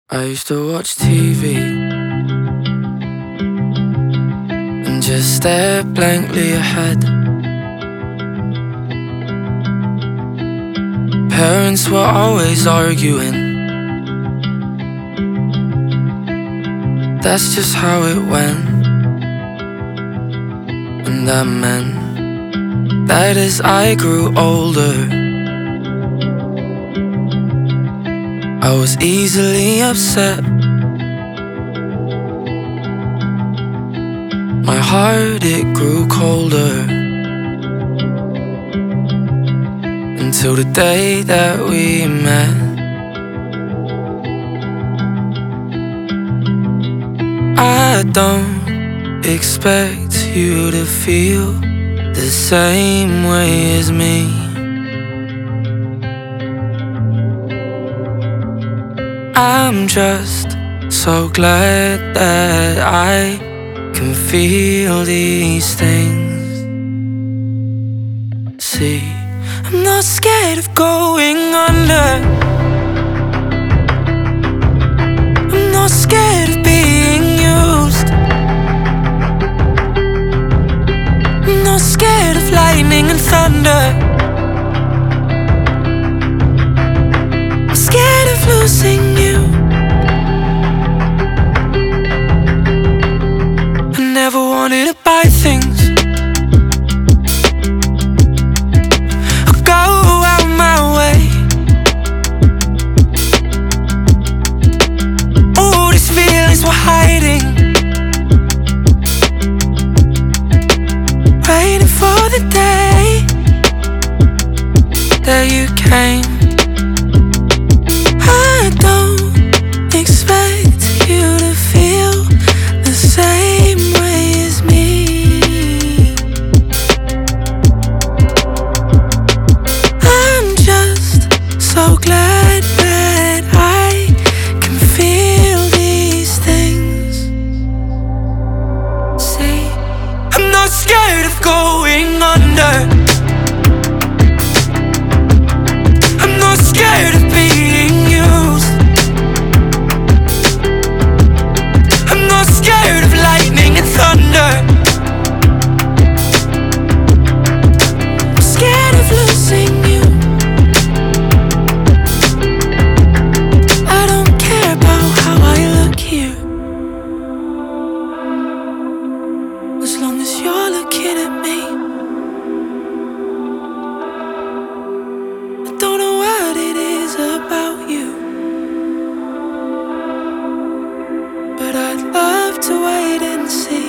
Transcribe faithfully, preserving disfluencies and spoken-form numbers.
I used to watch T V and just stare blankly ahead. Parents were always arguing. That's just how it went. And that meant that as I grew older, I was easily upset. My heart, it grew colder until the day that we met. I don't expect you to feel the same way as me. I'm just so glad that I can feel these things. See, I'm not scared of going under. I'm not scared of being used. I'm not scared of lightning and thunder. I'm scared of losing you. I never wanted to buy things. I'll go out my way. All these feelings were hiding, waiting for the day that you came. I don't expect you to feel the same way as me. I'm just so glad that I can feel these things. See, I'm not scared of going under. I'm not scared of being used. I'm not scared of lightning and thunder. I'm scared of losing you. I don't care about how I look here, as long as you're looking at me. I don't know what it is about you, but I'd love to wait and see.